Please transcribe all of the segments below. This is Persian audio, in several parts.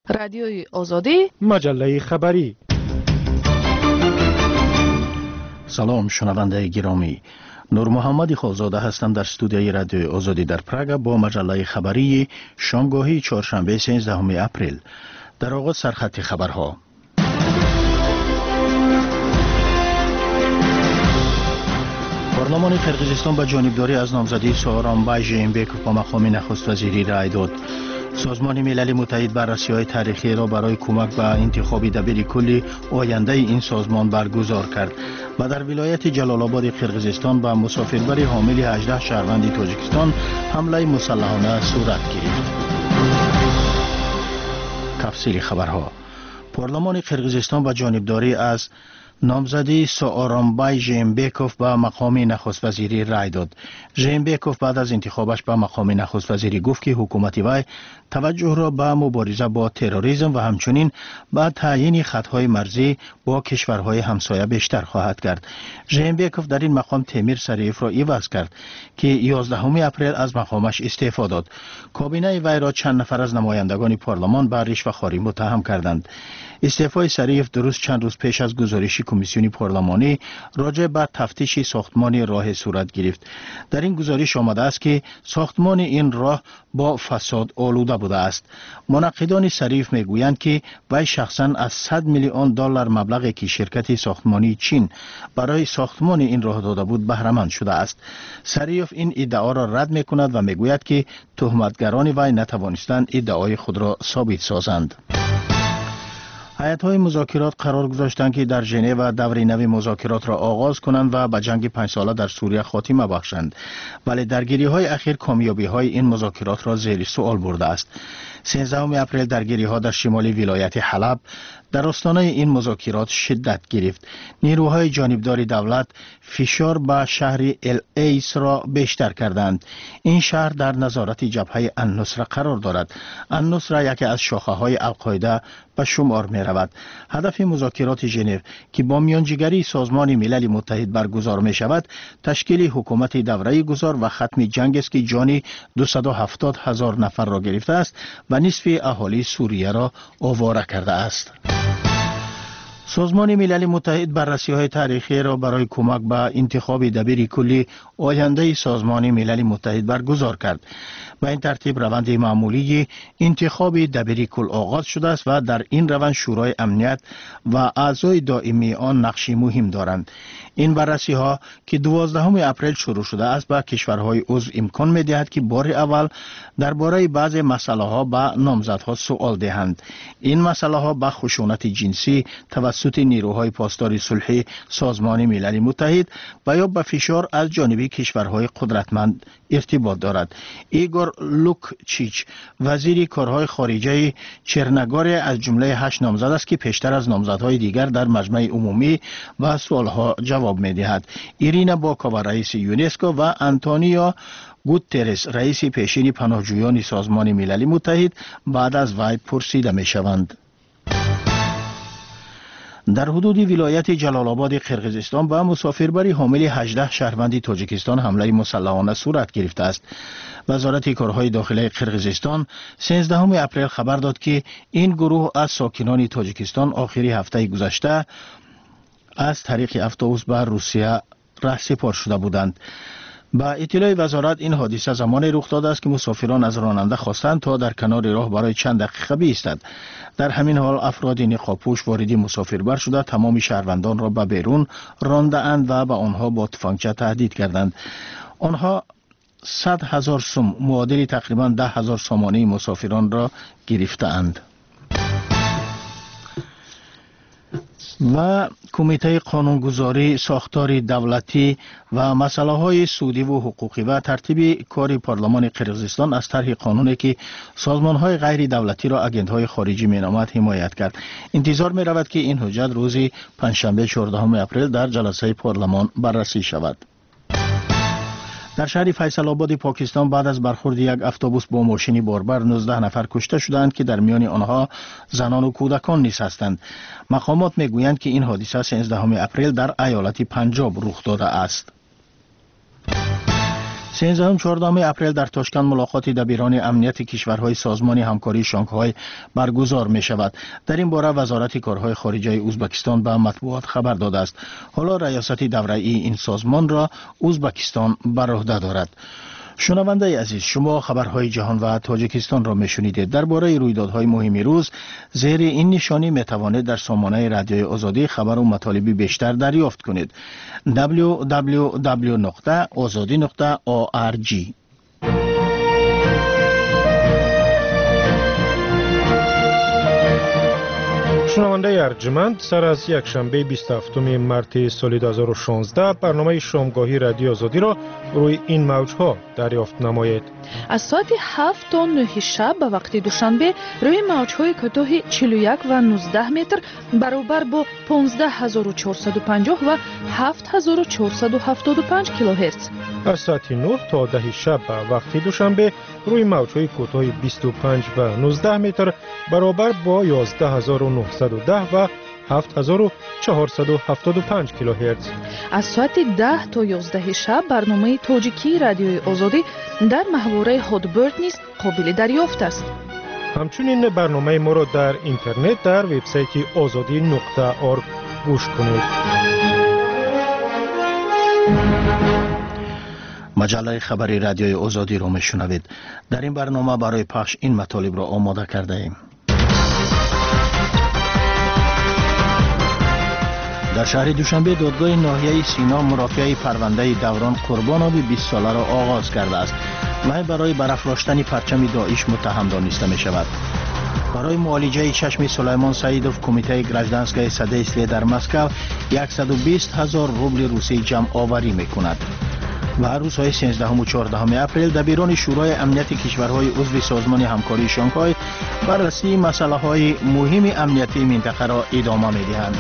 رادیوی آزادی، مجله خبری. سلام شنونده گرامی، نور محمد خالزاده هستم در استودیوی رادیوی آزادی در پراگ با مجله خبری شامگاهی چهارشنبه 13 اپریل. در آغاز سرخط خبرها. پارلمان قرقیزستان به جانبداری از نامزدی سوارانبای ژینبکوف با مقام نخست وزیری رای داد. سازمان ملل متحد بررسی‌های تاریخی را برای کمک به انتخاب دبیر کل آینده این سازمان برگزار کرد و در ولایت جلال آباد قرقیزستان به مسافربری حامل 18 شهروند تاجیکستان حمله مسلحانه صورت گرفت. تفصیل خبرها. پارلمان قرقیزستان به جانبداری از نامزدی سوارانبای ژینبکوف به مقام نخست وزیری رای داد. ژینبکوف بعد از انتخابش به مقام نخست وزیری گفت که حکومت وی توجه را به مبارزه با تروریسم و همچنین به تعیین خطهای مرزی با کشورهای همسایه بیشتر خواهد کرد. ژینبکوف در این مقام تیمیر سریف را عوض کرد که 11 اپریل از مقامش استعفا داد. کابینه وی را چند نفر از نمایندگان پارلمان به رشوه‌خواری متهم کردند. استعفای سریف درست چند روز پیش از گزارش کمیسیون پارلمانی راجع به تفتیش ساختمان راه صورت گرفت. در این گزارش آمده است که ساختمان این راه با فساد آلوده بوده است. منقدان سریف میگویند که وی شخصا از 100 میلیون دلار مبلغی که شرکت ساختمانی چین برای ساختمان این راه داده بود بهره مند شده است. سریف این ادعا را رد میکند و میگوید که تهمتگران وی نتوانستند ادعای خود را ثابت سازند. هیئت‌های مذاکرات قرار گذاشتند که در ژنو دور نو مذاکرات را آغاز کنند و به جنگ 5 ساله در سوریه خاتمه بخشند، ولی درگیری‌های اخیر کامیابی‌های این مذاکرات را زیر سوال برده است. 13 اپریل درگیری‌ها در شمال ولایت حلب در آستانه این مذاکرات شدت گرفت. نیروهای جانبدار دولت فشار به شهر العیس را بیشتر کردند. این شهر در نظارت جبهه النصره قرار دارد. النصره یکی از شاخه‌های القاعده به شمار می رود. هدف مذاکرات ژنو که با میانجیگری سازمان ملل متحد برگزار می شود تشکیل حکومت دوره گذار و ختم جنگ است که جان 270,000 نفر را گرفته است و نصف اهالی سوریه را آواره کرده است. سازمان ملل متحد بررسی‌های تاریخی را برای کمک به انتخاب دبیر کلی آینده سازمان ملل متحد برگزار کرد. به این ترتیب روند معمولی انتخاب دبیر کل آغاز شده است و در این روند شورای امنیت و اعضای دائمی آن نقشی مهم دارند. این بررسی‌ها که 12 اپریل شروع شده است به کشورهای عضو امکان می‌دهد که بار اول درباره بعضی مسائل‌ها به نامزدها سوال دهند. این مسائل‌ها به خشونت جنسی توسط نیروهای پاسدار صلح سازمان ملل متحد و یا به فشار از جانب کشورهای قدرتمند ارتباط دارد. ایگور لوکچیچ وزیر کارهای خارجه چرنگار از جمله 8 نامزد است که پیشتر از نامزدهای دیگر در مجمع عمومی و سوالها جواب می‌دهد. ایرینا باکاوا رئیس یونسکو و آنتونیو گوترس رئیس پیشین پناهجویان سازمان ملل متحد بعد از وی پرسیده می‌شوند. در حدود ولایت جلال آباد قرقیزستان به مسافربری حامل 18 شهروند تاجیکستان حمله مسلحانه صورت گرفته است. وزارت کارهای داخلی قرقیزستان 13 اپریل خبر داد که این گروه از ساکنان تاجیکستان آخری هفته گذشته از طریق اتوبوس به روسیه رهسپار شده بودند. با اطلاع وزارت این حادثه زمانی رخ داده است که مسافران از راننده خواستند تا در کنار راه برای چند دقیقه بایستد. در همین حال افراد نقابپوش وارد مسافربر شده تمام شهروندان را به بیرون راندند و به آنها با تفنگچه تهدید کردند. آنها 100,000 سوم معادل تقریبا 10,000 سامانه مسافران را گرفتند. و کمیته قانونگذاری ساختار دولتی و مسئله های سودی و حقوقی و ترتیب کار پارلمان قرقیزستان از طرح قانونی که سازمان های غیر دولتی را اگنت های خارجی مینامد حمایت کرد. انتظار می رود که این حجت روز پنجشنبه 14 اپریل در جلسه پارلمان بررسی شود. در شهر فیصل آباد پاکستان بعد از برخورد یک اتوبوس با ماشین باربر 19 نفر کشته شدند که در میان آنها زنان و کودکان نیز هستند. مقامات میگویند که این حادثه 13 اپریل در ایالت پنجاب رخ داده است. 13-14 اپریل در تاشکند ملاقات دبیران امنیت کشورهای سازمان همکاری شانگهای برگزار می شود. در این باره وزارت کارهای خارجه ازبکستان به مطبوعات خبر داده است. حالا ریاست دوره‌ای این سازمان را ازبکستان بر عهده دارد. شنونده عزیز، شما خبرهای جهان و تاجیکستان را میشنیدید. درباره رویدادهای مهم روز زیر این نشانی میتوانید در سامانه رادیوی آزادی خبر و مطالبی بیشتر دریافت کنید. www.azadi.org. شنونده ارجمند، سر از یک شنبه 27 مارس سال 2016 برنامه شامگاهی رادیو آزادی را روی این موجها دریافت نمایید. از ساعت 7 تا 9 شب به وقت دوشنبه روی موجهای کوتاه 41 و 19 متر برابر با 15450 و 7475 کیلوهرتز. از ساعت 9 تا 10 شب به وقت دوشنبه روی موجهای کوتاه 25 و 19 متر برابر با 11910 و 7475 کیلوهرتز. از ساعت 10 تا 11 شب برنامه تاجیکی رادیوی آزادی در محوره هادبرد نیز قابل دریافت است. همچنین برنامه ما را در اینترنت در وبسایت azadi.org گوش کنید. مجله خبری رادیوی آزادی را میشنوید. در این برنامه برای پخش این مطالب را آماده کرده ایم. در شهر دوشنبه دادگاه ناحیه سینا مرافعه پرونده دوران قربانوی 20 ساله را آغاز کرده است. وی برای برافراشتن پرچم داعش متهم دانسته می شود. برای معالجه چشم سلیمان سعیدوف کمیته گراجدانسکای سدیسلی در مسکو 120,000 روبل روسی جمع آوری می کند. و روزهای 13 و 14 اپریل دبیران شورای امنیت کشورهای عضو سازمان همکاری شانگهای بررسی مسائل مهم امنیتی منطقه را ادامه می‌دهند.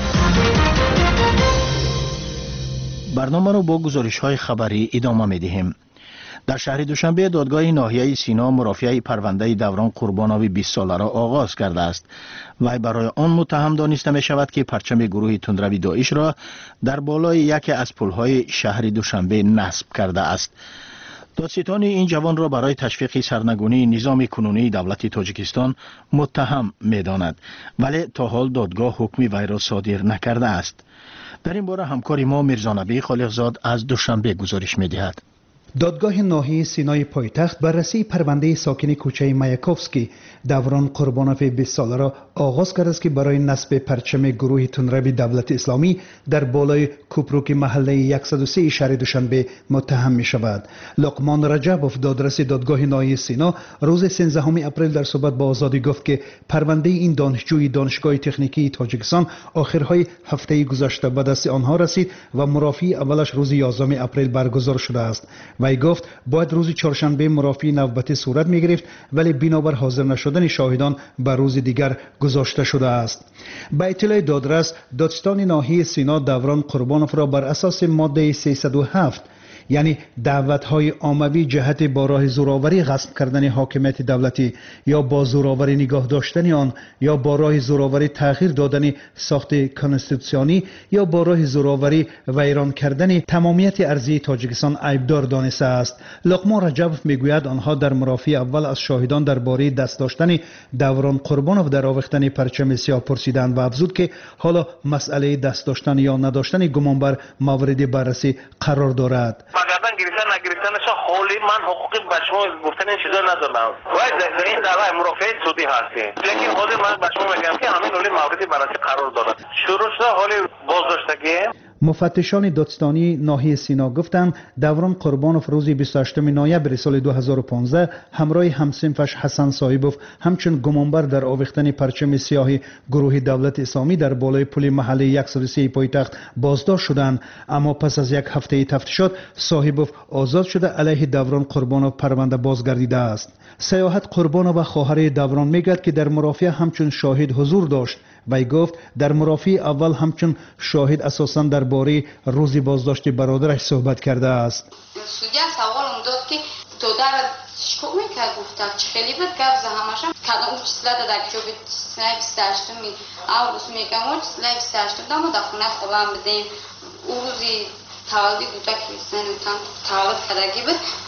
برنامه را با گزارش‌های خبری ادامه می‌دهیم. در شهر دوشنبه دادگاه ناحیه سینا مرافعه پرونده دوران قربانوی 20 ساله را آغاز کرده است. وی برای آن متهم دانسته می شود که پرچم گروه تندروی داعش را در بالای یکی از پل‌های شهر دوشنبه نصب کرده است. دادستان این جوان را برای تشویق سرنگونی نظام کنونی دولت تاجیکستان متهم می داند، ولی تا حال دادگاه حکم وی را صادر نکرده است. در این باره همکار ما میرزا نبی خالقزاد از دوشنبه گزارش می دهد. دادگاه ناحیه سینای پایتخت بررسی پرونده ساکن کوچه مایاکوفسکی دوران قربانوف 20 ساله را آغاز کرده است که برای نصب پرچم گروه تندروی دولت اسلامی در بالای کوپروک محله 103 شهر دوشنبه متهم می شود. لقمان رجبوف دادرس دادگاه ناحیه سینا روز 13 اپریل در صحبت با آزادی گفت که پرونده این دانشجوی دانشگاه تکنیکی تاجیکستان آخرهای هفته گذشته به دست آنها رسید و مرافعه اولش روز 11 اپریل برگزار شده است. وی گفت باید روز چهارشنبه مرافعه نوبتی صورت می گرفت، ولی بنابر حاضر نشدن شاهدان به روز دیگر گذاشته شده است. با اطلاع دادرس، دادستان ناحیه سینا دوران قربانوف را بر اساس ماده 307 یعنی دعوت‌های عاموی جهت با راه زوراوری غصب کردن حاکمیت دولتی یا با زوراوری نگاه داشتن آن یا با راه زوراوری تغییر دادن ساخت کانستیتوسیونی یا با راه زوراوری ویران کردن تمامیت ارضی تاجیکستان عیبدار دانسته است. لقمان رجبوف میگوید آنها در مرافعه اول از شاهدان درباره دست داشتن دوران قربانوف در آویختن پرچم سیاه پرسیدند و افزود که حالا مسئله دست داشتن یا نداشتن گمانبر مورد بررسی قرار دارد. گردن گرفتن نگرفتنش حالی من حقوقی به شما گفتن این چیزا ندارم و این دعوی مرافعه سودی هستیم، لیکن خود من به شما میگم که همین حالی موردی بررسی قرار دارد. شروع شده حالی بازداشتگی. مفتشان دادستانی ناحیه سینا گفتند دوران قربانوف روز 28 نوامبر سال 2015 همراه همصنفش حسن صاحبوف همچون گمانبر در آویختن پرچم سیاه گروه دولت اسلامی در بالای پل محله 103 پایتخت بازداشت شدند، اما پس از یک هفته تفتیشات صاحبوف آزاد شده علیه دوران قربانوف پرونده بازگردیده است. سیاحت قربانوف و خواهر دوران میگوید که در مرافعه همچون شاهد حضور داشت. وی گفت در مرافعه اول همچون شاهد اساساً درباره روز بازداشت برادرش صحبت کرده است. سودیا سوال داد که تو در شکوه میکرد گفتم چه خیلی بد گفت همشم کدام اون چیزلا در جوب سنای 28 آگوست میگم اون چیزلا 28 دامو در خونه خودم بدیم اون روزی تولد بوده که سنوتان تولد کردگی بود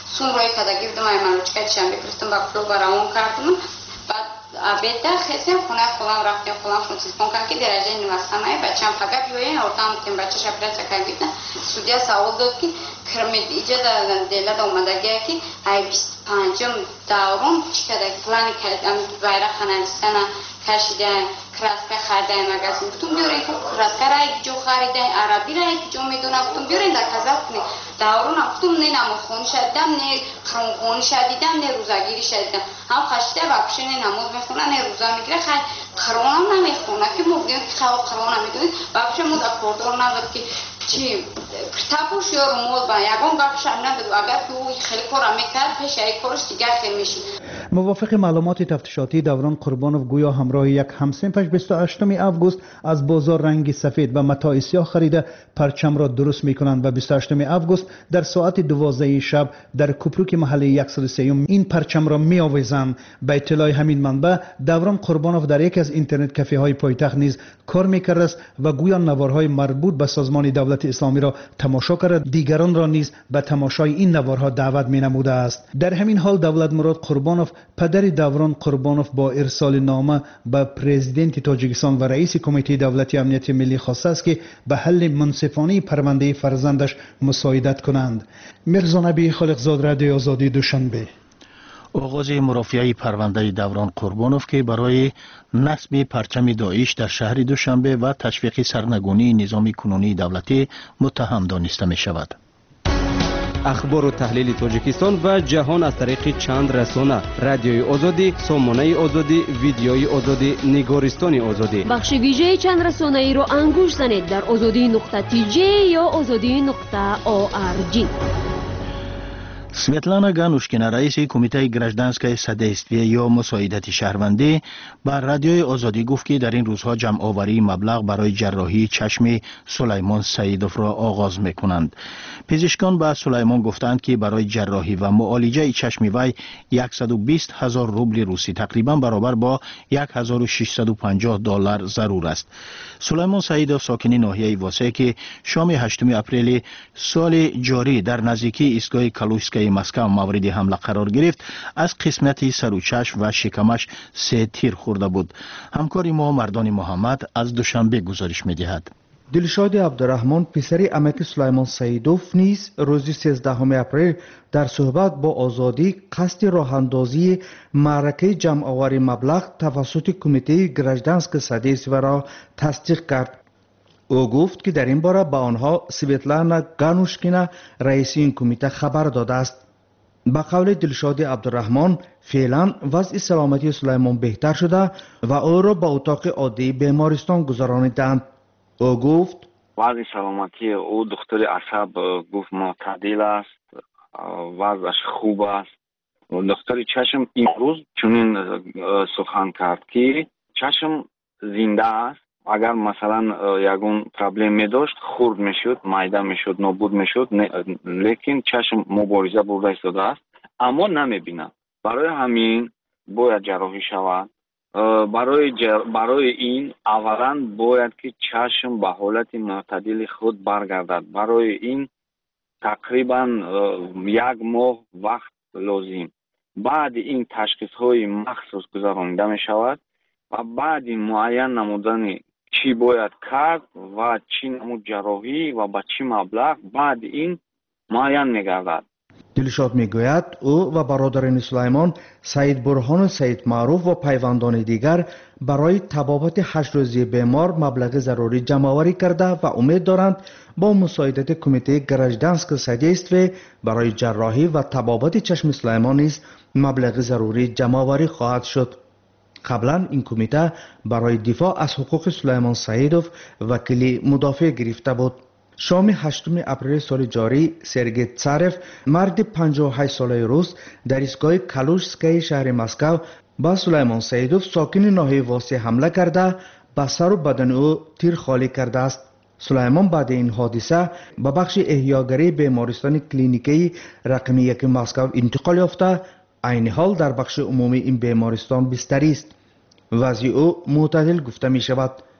سون روی کدا گفتم من چکه چند بفرستم با فلو برام کردم بعد بیتا خیسم خونه خودم رفتم خودم چیز کنم که درجه نوستانه بچه‌م فقط بیاین اورتام تیم بچه شپرا چکه گفتن سودیا سوال داد که کرمید ایجاد دلت اومدگی که ای 25م دوران چقدر پلان کردم برای خانستن کشیدن کراسکا خریدن مگزین گفتم بیارین که کراسکا را یک جو خریدن عربی را یک جو میدونم گفتم بیارین در کذاب کنی دوران گفتم نه نماز خونی شدیدم نه خرم خونی شدیدم نه روزگیری شدیدم هم خشته و پیشین نماز میخونه نه روزا میگیره خرونم نمیخونه که مبدیم که خواب خرون نمیدونید و پیشین مود اکوردور نبود که چی کتابش یا رومود با یکم گفت نبود اگر که او خیلی کار میکرد پیش یک کارش دیگه خیلی میشد. موافق معلومات تفتیشاتی دوران قربانوف گویا همراه یک همسنفش 28 آگوست از بازار رنگ سفید و متاع سیاه خریده پرچم را درست میکنند و 28 آگوست در ساعت 12 شب در کوپروک محله 103 این پرچم را میآویزند. به اطلاع همین منبع دوران قربانوف در یک از اینترنت کافه های پایتخت نیز کار میکرد است و گویا نوارهای مربوط به سازمان دولت اسلامی را تماشا کرده دیگران را نیز به تماشای این نوارها دعوت مینموده است. در همین حال دولت مراد قربانوف پدر دوران قربانوف با ارسال نامه به پرزیدنت تاجیکستان و رئیس کمیته دولتی امنیت ملی خواسته است که به حل منصفانه پرونده فرزندش مساعدت کنند. میرزا نبی خالقزاد، رادیو آزادی، دوشنبه. آغاز مرافعه پرونده دوران قربانوف که برای نصب پرچم داعش در شهر دوشنبه و تشویق سرنگونی نظام کنونی دولتی متهم دانسته می شود. اخبار و تحلیل تاجیکستان و جهان از طریق چند رسانه: رادیوی آزادی، سامانه آزادی، ویدیوی آزادی، نگارستان آزادی. بخش ویژه چند رسانه ای را انگوش زنید در azadi.tj یا azadi.org. سویتلانا گانوشکینا رئیس کمیته گراژدانسکای سادیستوی یا مساعدت شهروندی بر رادیوی آزادی گفت که در این روزها جمع آوری مبلغ برای جراحی چشم سلیمان سیدوف را آغاز میکنند. پزشکان به سلیمان گفتند که برای جراحی و معالجه چشم وی 120,000 روبل روسی تقریبا برابر با 1,650 دلار ضرور است. سلیمان سیدوف ساکن ناحیه واسه که شام 8 اپریل سال جاری در نزدیکی ایستگاه کالوشسکای مسکو مورد حمله قرار گرفت. از قسمت سر و چشم و شکمش 3 تیر خورده بود. همکار ما مردان محمد از دوشنبه گزارش می‌دهد. دلشاد عبدالرحمن پسر عمک سلیمان سیدوف نیز روز 13 اپریل در صحبت با آزادی قصد راه اندازی معرکه جمع آوری مبلغ توسط کمیته گراژدانسک سادیستوی را تصدیق کرد. او گفت که در این باره به آنها سویتلانا گانوشکینا رئیس این کمیته خبر داده است. به قول دلشاد عبدالرحمن فعلا وضع سلامتی سلیمان بهتر شده و او را به اتاق عادی بیمارستان گذرانیدند. او گفت وضع سلامتی او دکتر عصب گفت معتدل است، وضعش خوب است. دکتر چشم امروز چنین سخن کرد که چشم زنده است. اگر مثلا یگون پرابلم می داشت خورد می شد، معده می شد، نابود می شد، لیکن چشم مبارزه برده ایستاده است اما نمی بیند. برای همین باید جراحی شود. برای این اولا باید که چشم به حالت معتدل خود برگردد. برای این تقریبا 1 ماه وقت لازم. بعد این تشخیص های مخصوص گذرانیده می شود و بعد این معین نمودن چی باید کرد و چی نمود جراحی و با چی مبلغ بعد این معین می گردد. دلشاد میگوید او و برادران سلیمان سید برهان و سید معروف و پیوندان دیگر برای طبابت 8 روزی بیمار مبلغ ضروری جمع آوری کرده و امید دارند با مساعدت کمیته گراژدانسک سادیستوی برای جراحی و طبابت چشم سلیمان نیز مبلغ ضروری جمع آوری خواهد شد. قبلا این کمیته برای دفاع از حقوق سلیمان سیدوف وکیل مدافع گرفته بود. شام 8 اپریل سال جاری سرگئی تسارف مرد 58 ساله روس در ایستگاه کالوشسکای شهر مسکو با سلیمان سیدوف ساکن ناحیه واسه حمله کرده به سر و بدن او تیر خالی کرده است. سلیمان بعد این حادثه به بخش احیاگری بیمارستان کلینیکی رقمی 1 مسکو انتقال یافته. عین حال در بخش عمومی این بیمارستان بستری است. وضع او معتدل گفته می شود.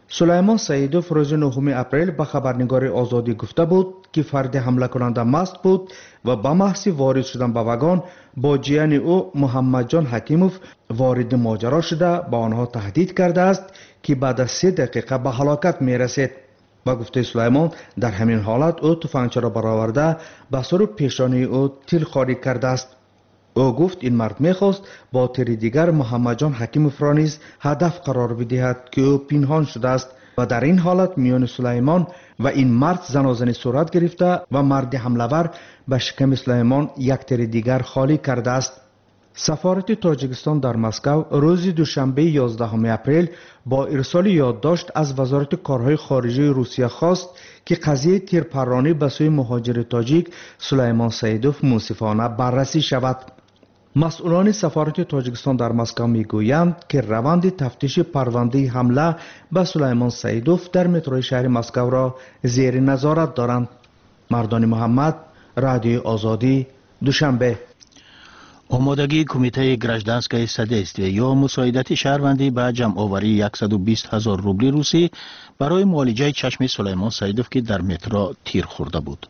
سلیمان سعیدوف روز 9 اپریل به خبرنگار آزادی گفته بود که فرد حمله کننده مست بود و به محض وارد شدن به واگن با جیان او محمد جان حکیموف وارد ماجرا شده با آنها تهدید کرده است که بعد از 3 دقیقه به هلاکت می رسید. با گفته سلیمان در همین حالت او تفنگچه را برآورده به سر پیشانی او تیر خاری کرده است. او گفت این مرد میخواست با تیر دیگر محمد جان حکیموف را نیز هدف قرار بدهد که او پنهان شده است و در این حالت میان سلیمان و این مرد زنازنی صورت گرفته و مرد حمله‌ور به شکم سلیمان یک تیر دیگر خالی کرده است. سفارت تاجیکستان در مسکو روز دوشنبه 11 اپریل با ارسال یادداشت از وزارت کارهای خارجه روسیه خواست که قضیه تیرپرانی به سوی مهاجر تاجیک سلیمان سعیدوف منصفانه بررسی شود. مسئولان سفارت تاجیکستان در مسکو میگویند که روند تفتیش پرونده حمله به سلیمان سعیدوف در متروی شهر مسکو را زیر نظارت دارند. مردان محمد، رادیو آزادی، دوشنبه. آمادگی کمیته گراژدانسکای سدیستوی یا مساعدت شهروندی به جمع آوری 120,000 روبل روسی برای معالجه چشم سلیمان سعیدوف که در مترو تیر خورده بود.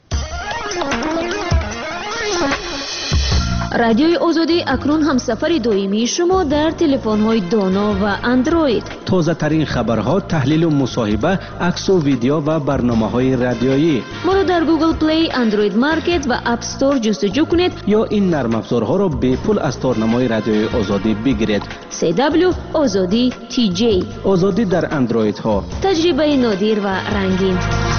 رادیوی آزادی اکنون همسفر دائمی شما در تلفن‌های دانا و اندروید. تازه ترین خبرها، تحلیل و مصاحبه، عکس و ویدیو و برنامه‌های رادیویی. ما را در گوگل پلی، اندروید مارکت و اپ استور جستجو کنید یا این نرم افزارها را به پول از تارنمای رادیوی آزادی بگیرید. CW آزادی TJ. آزادی در اندروید ها. تجربه نادر و رنگین.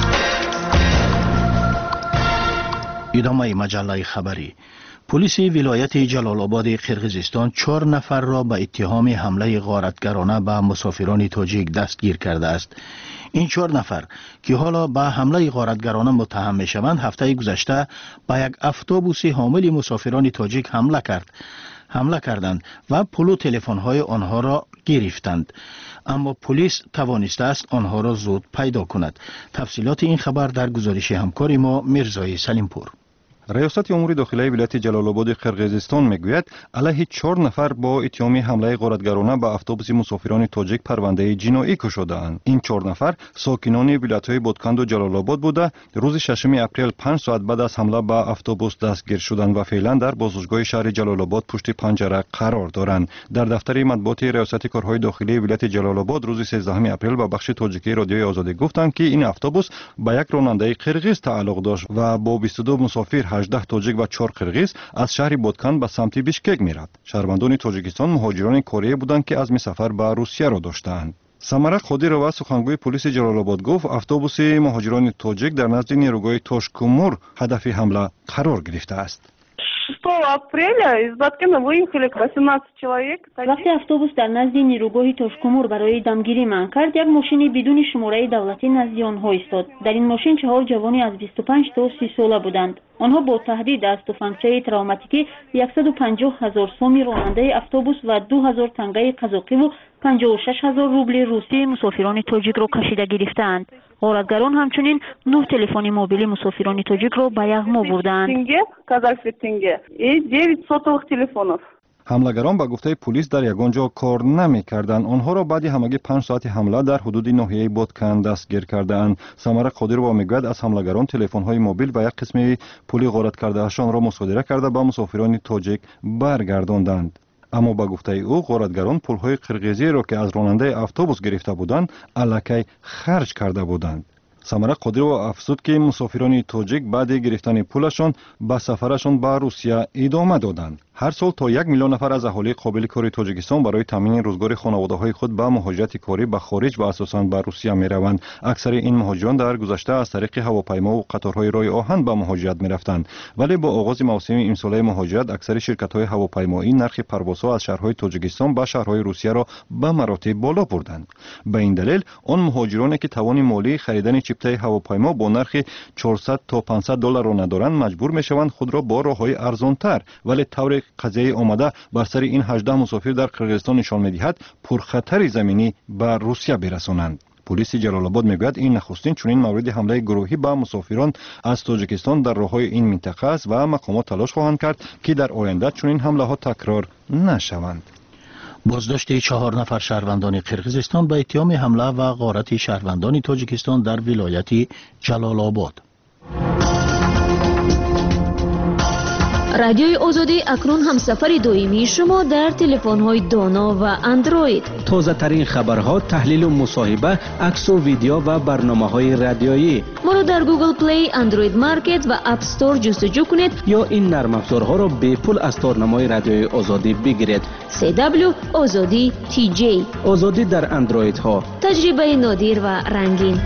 ادامه مجله خبری. پلیس ولایت جلال آباد قرقیزستان 4 نفر را به اتهام حمله غارتگرانه به مسافران تاجیک دستگیر کرده است. این 4 نفر که حالا به حمله غارتگرانه متهم می شوند هفته گذشته به یک اتوبوس حامل مسافران تاجیک حمله کردند و پول تلفن های آنها را گرفتند، اما پلیس توانسته است آنها را زود پیدا کند. تفصیلات این خبر در گزارش همکار ما میرزای سلیمپور. ریاست امور داخلی ولایت جلال آباد قرقیزستان میگوید علیه 4 نفر با اتهام حمله غارتگرانه به اتوبوس مسافران تاجیک پرونده جنایی گشوده‌اند. این 4 نفر ساکنان ولایت‌های بادکند و جلال آباد بوده روز 6 اپریل 5 ساعت بعد از حمله به اتوبوس دستگیر شدند و فعلا در بازداشتگاه شهر جلال آباد پشت پنجره قرار دارند. در دفتر مطبوعات ریاست کارهای داخلی ولایت جلال آباد روز 13 اپریل به بخش تاجیکی رادیوی آزادی گفتند که این اتوبوس به یک راننده قرقیز تعلق داشت و با 22 مسافر 18 تاجیک و 4 قرقیز از شهر بادکند به سمت بیشکک می‌رفت. شهروندان تاجیکستان مهاجران کره بودند که عزم سفر به روسیه را داشتند. سمره قادرова سخنگوی پلیس جلال آباد گفت اتوبوس مهاجران تاجیک در نزد نیروگاه توشکمور هدف حمله قرار گرفته است. 6 апреля из Баткена выехали 18 человек. وقتی اتوبوس در نزد نیروگاه توشکمور برای دمگیری من کرد، یک ماشین بدون شماره دولتی نزد آنها ایستاد. در این ماشین 4 جوانی از 25 تا 30 ساله بودند. آنها با تهدید از تفنگچه تروماتیکی 150,000 سوم راننده اتوبوس و 2,000 تنگه قزاقی و 56,000 روبل روسی مسافران تاجیک را کشیده گرفتند. غارتگران همچنین 9 تلفن موبیل مسافران تاجیک را به یغما بردند. حمله‌گران به گفته پلیس در یگان جا کار نمی‌کردند. آنها را بعد همگی 5 ساعت حمله در حدود ناحیه بادکند دستگیر کردند. سمره قادرова میگوید از حمله‌گران تلفن‌های موبیل و یک قسم پول غارت کرده‌شان را مصادره کرده به مسافران تاجیک برگرداندند. اما با گفته او غارتگران پول‌های قرقیزی را که از راننده اتوبوس گرفته بودند الکی خرج کرده بودند. سمره قادرова افزود که مسافران تاجیک بعد گرفتن پولشان به سفرشان به روسیه ادامه دادند. هر سال تا 1 میلیون نفر از اهالی قابل کاری تاجیکستان برای تامین روزگار خانواده‌های خود به مهاجرت کاری به خارج و اساساً به روسیه می‌روند. اکثر این مهاجران در گذشته از طریق هواپیما و قطارهای راه آهن به مهاجرت می‌رفتند، ولی با آغاز موسم امساله مهاجرت اکثر شرکت‌های هواپیمایی نرخ پروازها از شهرهای تاجیکستان به شهرهای روسیه را به مراتب بالا بردند. به این دلیل آن مهاجرانی که توان مالی خریدن چیپته هواپیما با نرخ 400 تا 500 دلار را ندارند مجبور می‌شوند خود را با راه‌های ارزان‌تر ولی طور قضیه آمده بر سر این 18 مسافر در قرقیزستان نشان می‌دهد پرخطر زمینی به روسیه برسانند. پلیس جلال آباد میگوید این نخستین چنین مورد حمله گروهی به مسافران از تاجیکستان در راه‌های این منطقه است و مقامات تلاش خواهند کرد که در آینده چنین حمله ها تکرار نشوند. بازداشت 4 نفر شهروندان قرقیزستان به اتهام حمله و غارت شهروندان تاجیکستان در ولایت جلال آباد. رادیوی آزادی اکنون همسفر دائمی شما در تلفن‌های دانا و اندروید. تازه ترین خبرها، تحلیل و مصاحبه، عکس و ویدیو و برنامه‌های رادیویی. ما را در گوگل پلی، اندروید مارکت و اپ استور جستجو کنید یا این نرم افزارها را به پول از تارنمای رادیوی آزادی بگیرید. CW آزادی TJ. آزادی در اندروید ها. تجربه نادر و رنگین.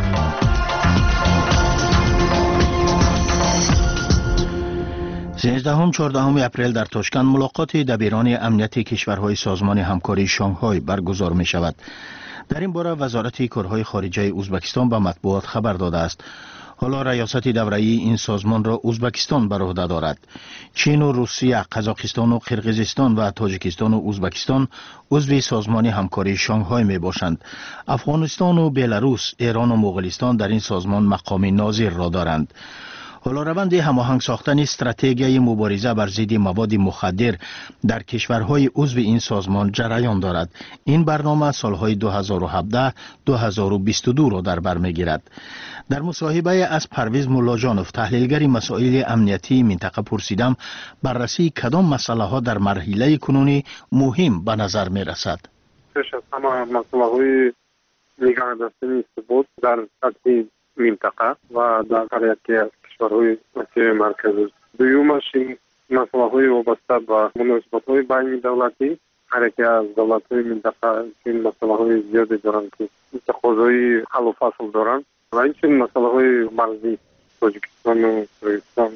13-14 اپریل در تاشکند ملاقات دبیران امنیتی کشورهای سازمان همکاری شانگهای برگزار می شود. در این باره وزارت کارهای خارجه ازبکستان به مطبوعات خبر داده است. حالا ریاست دوره‌ای این سازمان را ازبکستان بر عهده دارد. چین و روسیه، قزاقستان و قرقیزستان و تاجیکستان و ازبکستان عضو سازمان همکاری شانگهای می باشند. افغانستان و بلاروس، ایران و مغولستان در این سازمان مقام ناظر را دارند. حالا روند هماهنگ ساختن استراتژی مبارزه بر ضد مواد مخدر در کشورهای عضو این سازمان جریان دارد. این برنامه سالهای 2017-2022 را در بر میگیرد. در مصاحبه از پرویز ملاجانوف، تحلیلگر مسائل امنیتی منطقه، پرسیدم بررسی کدام مسئله ها در مرحله کنونی مهم به نظر می رسد. پیش از همه مسئله نگاه داشتنی ثبات در سطح منطقه و در هر یکی از کشورهای آسیای مرکزی. دومش این مسئله وابسته به مناسبت‌های بین دولتی. هر یکی از دولت‌های منطقه این مسئله زیادی دارند که تقاضای حل و فصل دارند و این مسئله مرزی تاجیکستان و قرقیزستان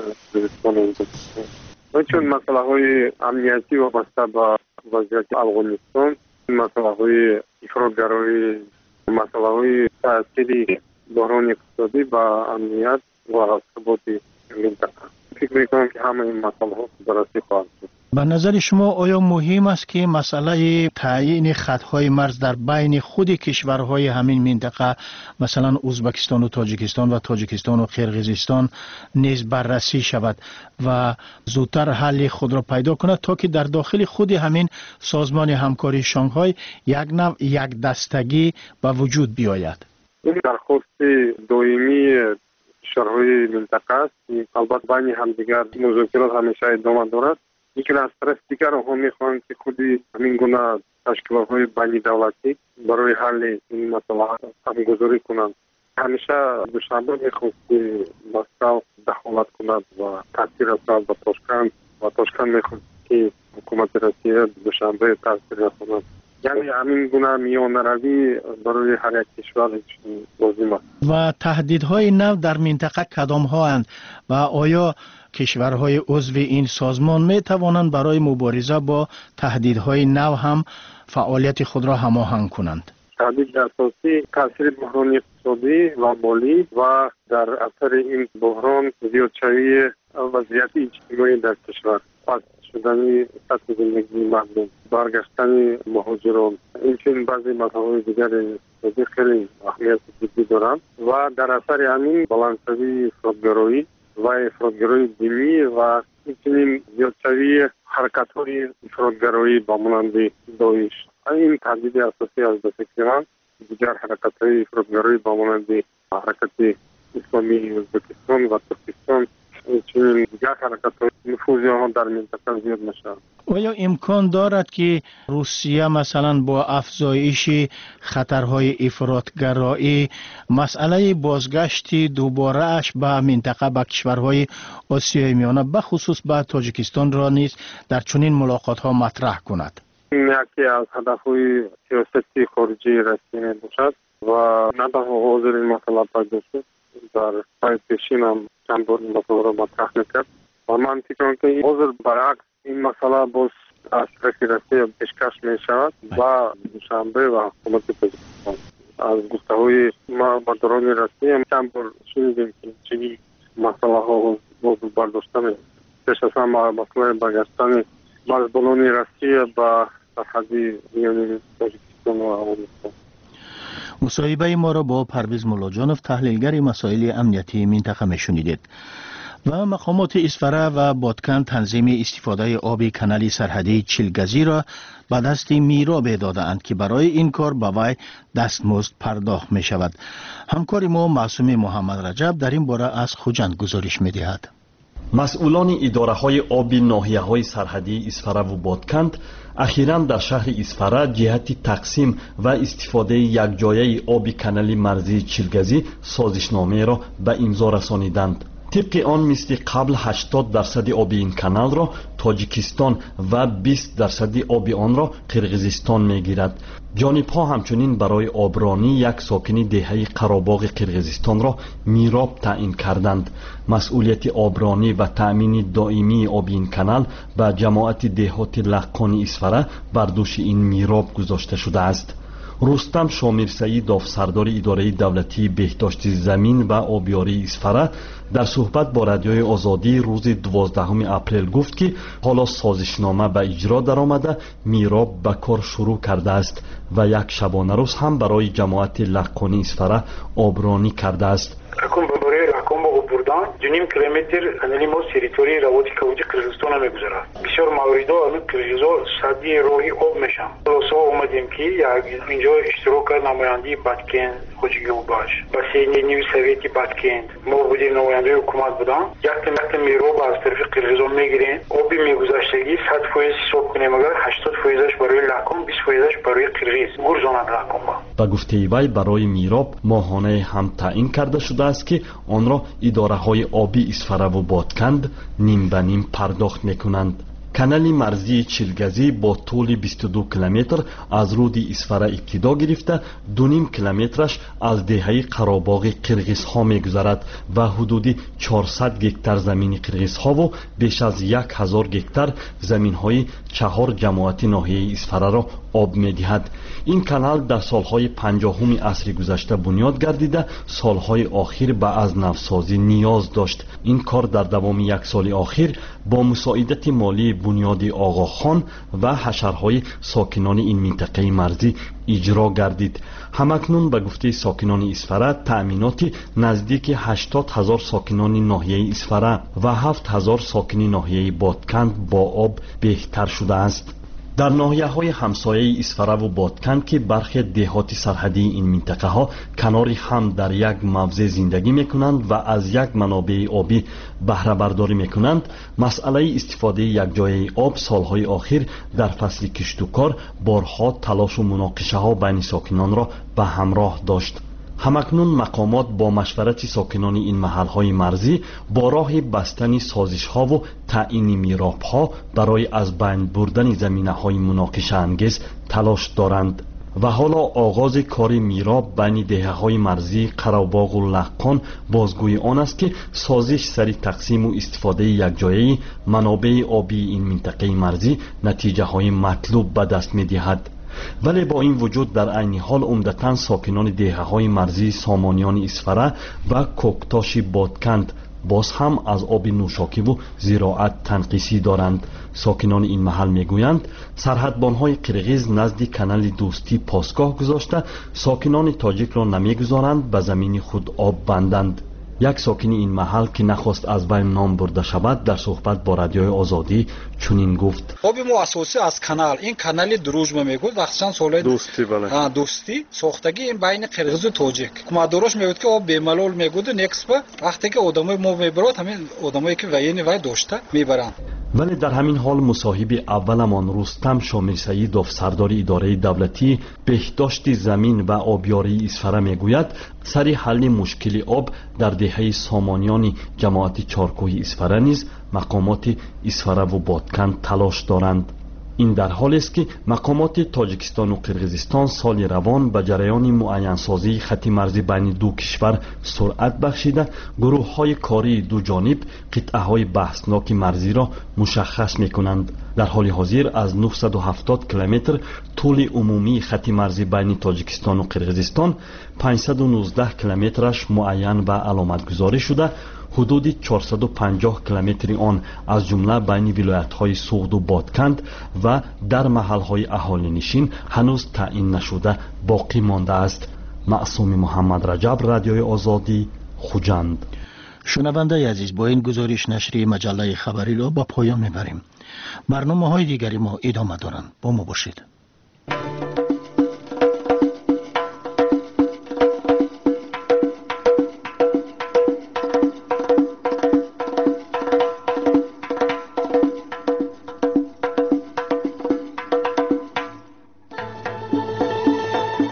و چون مسئله امنیتی وابسته به وضعیت افغانستان، مسئله افراطگرایی، مسئله تأثیر بحران اقتصادی با امنیت و ثبات منطقه. فکر میکنم که همه این مسئله ها بررسی خواهد شد. به نظر شما آیا مهم است که مسئله تعیین خطهای مرز در بین خود کشورهای همین منطقه، مثلا ازبکستان و تاجیکستان و قرقیزستان نیز بررسی شود و زودتر حل خود را پیدا کند تا که در داخل خود همین سازمان همکاری شانگهای یک دستگی به وجود بیاید؟ این درخواست دائمی کشورهای منطقه است. البته بین همدیگر مذاکرات همیشه ادامه دارد. لیکن از طرف دیگر آنها میخواهند که خودی همین گونه تشکیلات‌های بین دولتی برای حل این مسئله همگذاری کنند. همیشه دوشنبه میخواست که مسکو دخالت کند و تاثیر رساند به تاشکند و تاشکند میخواست که حکومت روسیه دوشنبه تاثیر رساند. یعنی همین گونه میانه روی برای هر یک کشور لازم است. و تهدیدهای نو در منطقه کدام ها اند و آیا کشورهای عضو این سازمان می توانند برای مبارزه با تهدیدهای نو هم فعالیت خود را هماهنگ کنند؟ تهدید اساسی تاثیر بحران اقتصادی و مالی و در اثر این بحران زیادشوی وضعیت اجتماعی در کشور، پست شدن سطح زندگی مردم، برگشتن مهاجران، این بعضی مسائل دیگر اقتصادی خیلی اهمیت جدی دارند و در اثر همین بلندشوی افراطگرایی و افراطگرایی دینی و همچنین زیادشوی حرکت‌های افراطگرایی با مانند داعش. این تهدید اساسی از به فکر من. دیگر حرکت‌های افراطگرایی با مانند حرکت اسلامی ازبکستان و ترکستان، چون دیگر حرکت‌های نفوذی آنها در منطقه زیاد نشود. آیا امکان دارد که روسیه مثلا با افزایش خطرهای افراطگرایی مسئله بازگشت دوباره اش به منطقه به کشورهای آسیای میانه به خصوص به تاجیکستان را نیز در چنین ملاقات‌ها مطرح کند؟ یکی از هدف‌های سیاست خارجی روسیه باشد و نتنها حاضر این مسئله پیدا شد. در پای پیشین هم چند بار این مسئله را مطرح میکرد و من فکر می‌کنم که حاضر برعکس این مسئله باز از طرف روسیه پیشکش می‌شود و دوشنبه و حکومت تاجیکستان از گفته‌های مداران روسیه چند بار شنیدیم که چنین مسئله‌ها باز برداشتن پیش از همه مسئله برگشتن مرزبانان روسیه به سرحدی میان تاجیکستان و افغانستان. مصاحبه ما را با پرویز ملاجانوف، تحلیلگر مسائل امنیتی منطقه میشنیدید. و مقامات اسفره و بادکن تنظیم استفاده آب کانال سرحدی چیلگزی را به دست میراب داده‌اند که برای این کار به وی دستمزد پرداخت می شود. همکار ما معصوم محمد رجب در این باره از خوجند گزارش می دهد. مسئولان اداره‌های آبی ناحیه‌های سرحدی اسفره و بادکند اخیراً در شهر اسفره جهت تقسیم و استفاده یکجایی آب کانال مرزی چیلگزی سازشنامه را به امضا رسانیدند. طبق آن مثل قبل 80% آب این کانال را تاجیکستان و 20% آب آن را قرغیزستان میگیرد. جانب‌ها همچنین برای آبرانی یک ساکن دهه قراباغ قرغیزستان را میراب تعیین کردند. مسئولیت آبرانی و تأمین دائمی آب این کانال به جماعت دهات لقان اسفره بر دوش این میراب گذاشته شده است. رستم شامیرسایی داوسردار اداره دولتی بهداشت زمین و آبیاری اسفره در صحبت با رادیوی آزادی روز 12 اپریل گفت که حالا سازشنامه به اجرا درآمده میراب به کار شروع کرده است و یک شبانه روز هم برای جماعت لقانی اسفره آبرانی کرده است. دونیم کیلومتر کانال ما تریتوری روابط کوچی قرغیزستان میگذاره. بسیار مواردا الان قرغیزا صدی راهی آب میشن. درسته اومدیم که اینجا اشتراک نماینده بادکند خوشگی باش. بسیاری نیوی سویتی بادکند ما بودیم نماینده حکومت بودن. یک مقدار میراب از طرف قرغیزا میگیرن. آبی میگذاشتگی 100% حساب کنیم مگر 80%ش برای لقم 20%ش برای قرغیز گرزانند لقم با. با گفته وی برای میراب ماهانه هم تعیین کرده شده است که آن را اداره‌های آبی اسفره و بادکند نیم به نیم پرداخت میکنند. کانال مرزی چیلگزی با طول 22 کیلومتر از رود اسفره ابتدا گرفته 2.5 کیلومترش از دهه قراباغ قرغیزها میگذرد و حدود 400 گکتار زمین قرغیزها و بیش از 1000 گکتار زمین‌های 4 جماعت ناحیه اسفره را آب می‌دهد. این کانال در سالهای 50 عصر گذشته بنیاد گردیده سالهای آخر به از نوسازی نیاز داشت. این کار در دوام یک سال آخر با مساعدت مالی بنیاد آقا خان و حشرهای ساکنان این منطقه مرزی اجرا گردید. همکنون به گفته ساکنان اسفره تأمینات نزدیک 80,000 ساکنان ناحیه اسفره و 7,000 ساکن ناحیه بادکند با آب بهتر شده است. در ناحیه‌های همسایه اسفره و بادکند که برخی دهات سرحدی این منطقه ها کنار هم در یک موضع زندگی میکنند و از یک منابع آبی بهره برداری میکنند، مسئله استفاده یکجایی آب سالهای آخر در فصل کشت و کار بارها تلاش و مناقشه ها بین ساکنان را به همراه داشت. همکنون مقامات با مشورت ساکنان این محل‌های مرزی با راه بستن سازش‌ها و تعیین میراب‌ها برای از بین بردن زمینه‌های مناقشه انگیز تلاش دارند و حالا آغاز کار میراب بین دهه‌های مرزی قراباغ و لقان بازگوی آن است که سازش سر تقسیم و استفاده یکجایی منابع آبی این منطقه مرزی نتیجه‌های مطلوب به دست می‌دهد. ولی با این وجود در عین حال عمدتاً ساکنان دهه‌های مرزی سامانیان اسفره و کوکتاش بادکند باز هم از آب نوشاکی و زراعت تنقیصی دارند. ساکنان این محل میگویند سرحدبان‌های قرغیز نزد کانال دوستی پاسگاه گذاشته ساکنان تاجیک را نمیگذارند به زمین خود آب بندند. یک ساکن این محل که نخواست از وی نام برده شود در صحبت با رادیوی آزادی چنین گفت: آب ما اساسی از کانال، این کانال دروژما میگفت وقتاً سال دوستی بله دوستی ساختگی این بین قرغیز و تاجیک کمادروش میگفت که آب بیملال میگفت نکس با وقتی که آدمای ما میبرد همین آدمایی که وی داشته میبرند. ولی در همین حال مصاحب اولمان رستم شامیرسایی داوسردار اداره دولتی بهداشت زمین و آبیاری اسفره میگوید سر حل مشکل آب در دهه سامانیان جماعت چارکوه اسفره نیز مقامات اسفره و بادکند تلاش دارند. این در حالی است که مقامات تاجیکستان و قرغیزستان سال روان به جریان معین سازی خط مرزی بین دو کشور سرعت بخشیده گروه‌های کاری دو جانب قطعه‌های بحثناک مرزی را مشخص می‌کنند. در حال حاضر از 970 کیلومتر طول عمومی خط مرزی بین تاجیکستان و قرغیزستان 519 کیلومترش معین و علامت گذاری شده. حدود 450 کیلومتر آن از جمله بین ولایت‌های سوغد و بادکند و در محل‌های اهالی نشین هنوز تعیین نشده باقی مانده است. معصوم محمد رجب، رادیوی آزادی، خوجند. شنونده عزیز، با این گزارش نشریه مجله خبری را با پایان میبریم. برنامه‌های دیگری ما ادامه دارند. با ما باشید.